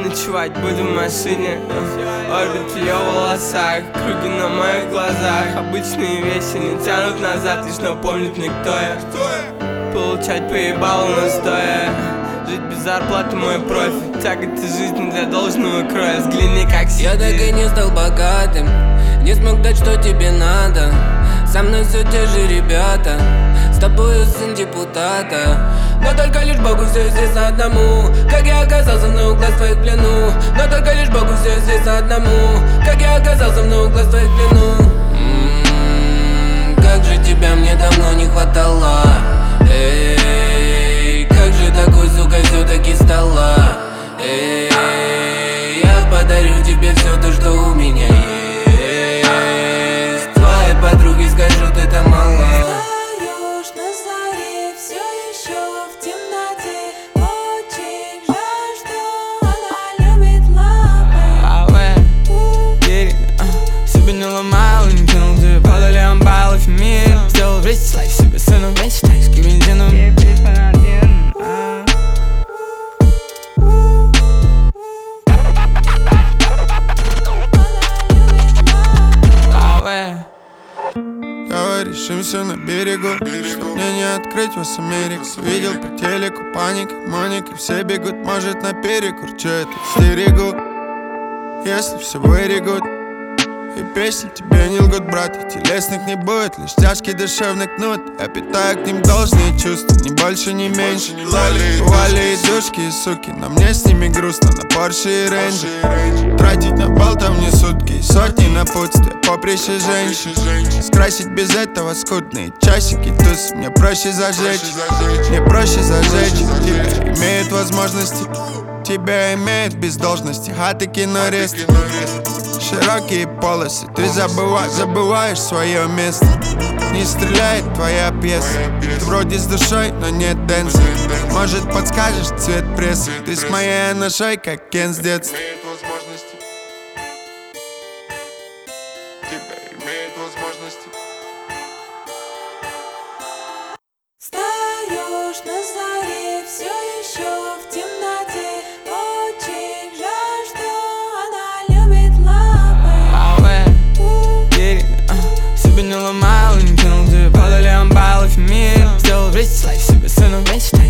Ночевать буду в машине, орбит в ее волосах, круги на моих глазах. Обычные вещи не тянут назад, лишь напомнят мне, кто я. Получать поебало настоя, жить без зарплаты мой профиль. Тяготы жизни для должного кроя, взгляни как себе. Я так и не стал богатым, не смог дать, что тебе надо. Со мной все те же ребята, с тобою сын депутата. Но только лишь Богу все известно одному, как я оказался на углах твоих в плену. Но только лишь Богу все известно одному, как я оказался на углах твоих в плену. Как же тебя мне давно не хватало. Эй, как же такой, сука, все-таки стала. Эй, я подарю тебе все то, что у меня есть. Твоей подруге скажут, это мало. Встаешь на заре, все еще в темноте. Очень жаль, что она любит лапы. Себе не ломал и не кинул тебе. Падали амбалы в мир. Сделал весь лайф себе сыном, весь тайский бензином. Давай решимся на берегу, чтоб мне не открыть вас Америку. Видел по телеку паника, Моника, все бегут, может наперекур. Че я тут стерегу, если все вырегут. И песни тебе не лгут, брат, и телесных не будет, лишь тяжкий душевный кнут. Я питаю к ним должные чувства, ни больше, ни меньше. Вали и душки, и суки, но мне с ними грустно. На Порше и Рейнджи тратить на бал там не сутки, и сотни напутствия, поприще женщин. Скрасить без этого скудные часики, туз. Мне проще зажечь, мне проще зажечь. Тебя имеют возможности, тебя имеют без должности. Хаты, кинорест, широкие полосы, ты забываешь свое место. Не стреляет твоя пьеса, ты вроде с душой, но нет дэнса. Может подскажешь цвет прессы, ты с моей ношей, как Кен с детства. Встаешь на заре, все еще в темноте. Очень жаль, что она любит лапы. Себе не ломал и не кинул тебе. Падали амбалы в мир. Сделал весь лайф себе сыном, весь